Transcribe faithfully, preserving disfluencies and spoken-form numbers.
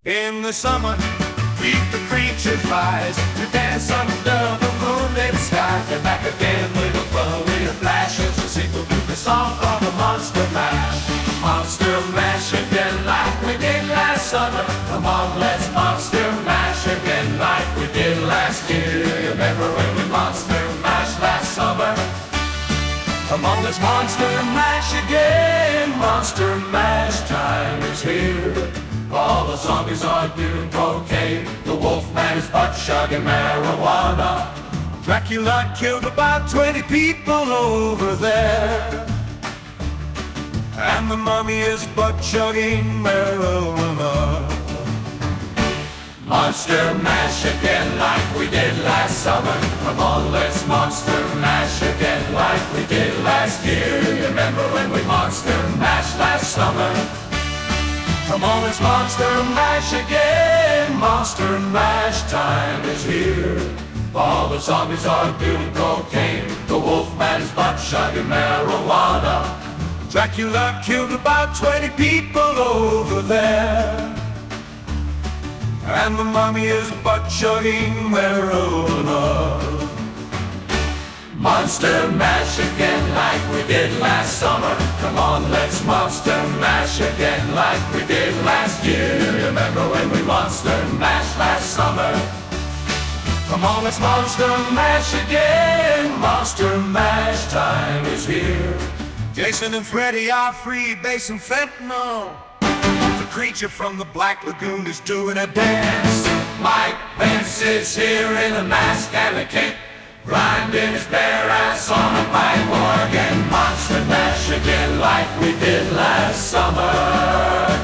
In the summer, beat the creatures rise. We dance under the moonlit sky. They're back again with a flurry of flashes. To sing the the song of the Monster Mash. Monster Mash again like we did last summer. Come on, let's Monster Mash again like we did last year. Remember when we Monster Mash last summer? Come on, let's Monster Mash again. Monster Mash time is here. All the zombies are doing cocaine. The Wolfman is butt chugging marijuana. Dracula killed about twenty people over there. And the mummy is butt chugging marijuana. Monster Mash again like we did last summer. Come on, let's Monster Mash again like we did last year. Remember when we Monster Mash last summer? Come on, let's Monster Mash again. Monster Mash time is here. All the zombies are doing cocaine. The Wolfman is butt chugging marijuana. Dracula killed about twenty people over there. And the mummy is butt chugging marijuana. Monster Mash again like we did last summer. Come on, let's Monster Mash again like we did last year. Remember when we Monster Mash last summer? Come on, let's Monster Mash again. Monster Mash time is here. Jason and Freddy are free, base and fentanyl. The creature from the Black Lagoon is doing a dance. Mike Pence is here in a mask and a cape, grinding his bare ass on a pipe organ. Monster Mash again like we did last summer.